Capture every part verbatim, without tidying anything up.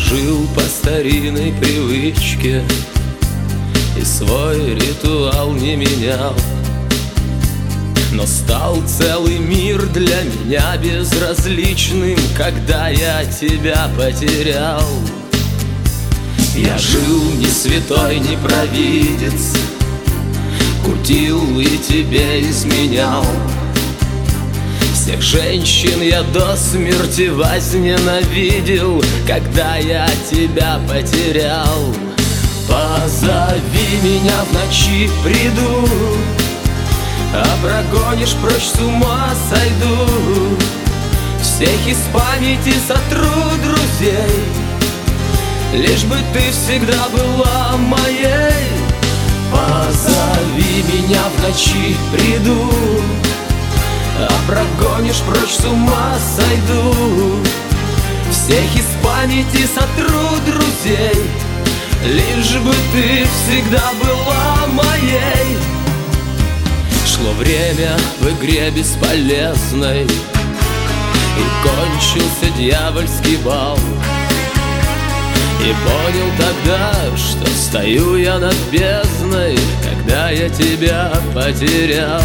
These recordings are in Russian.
жил по старинной привычке и свой ритуал не менял. Но стал целый мир для меня безразличным, когда я тебя потерял. Я жил не святой, не провидец, кутил и тебе изменял. Всех женщин я до смерти возненавидел, когда я тебя потерял. Позови меня в ночи, приду, а прогонишь прочь, с ума сойду. Всех из памяти сотру друзей, лишь бы ты всегда была моей. Позови меня в ночи, приду, а прогонишь прочь, с ума сойду. Всех из памяти сотру друзей, лишь бы ты всегда была моей. Шло время в игре бесполезной, и кончился дьявольский бал. И понял тогда, что стою я над бездной, когда я тебя потерял.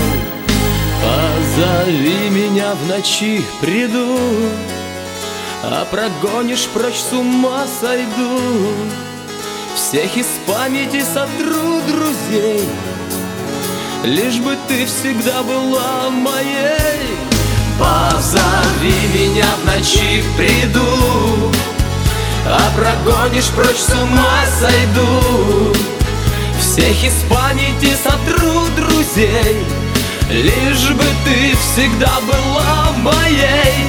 Позови меня в ночи, приду, а прогонишь прочь, с ума сойду. Всех из памяти сотру друзей, лишь бы ты всегда была моей. Позови меня в ночи, приду, а прогонишь прочь, с ума сойду. Всех из памяти сотру друзей, лишь бы ты всегда была моей.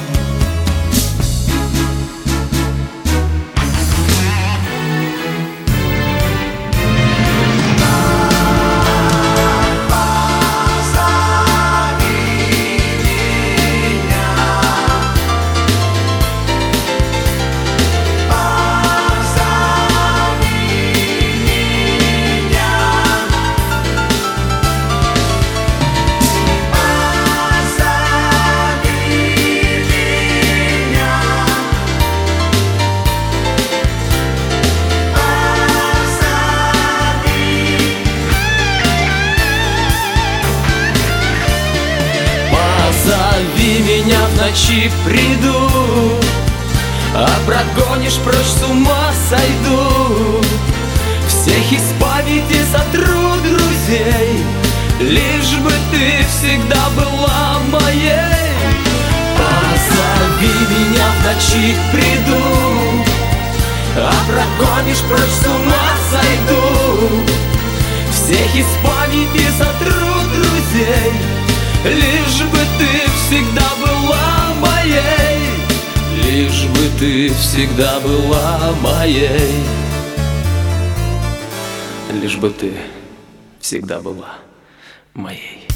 Позови меня в ночи, приду, а прогонишь прочь, с ума сойду. Всех из памяти сотру друзей, лишь бы ты всегда была моей. Позови меня в ночи, приду, а прогонишь прочь, с ума сойду. Всех из памяти сотру друзей, лишь бы ты всегда была моей. Лишь бы ты всегда была моей. Лишь бы ты всегда была моей.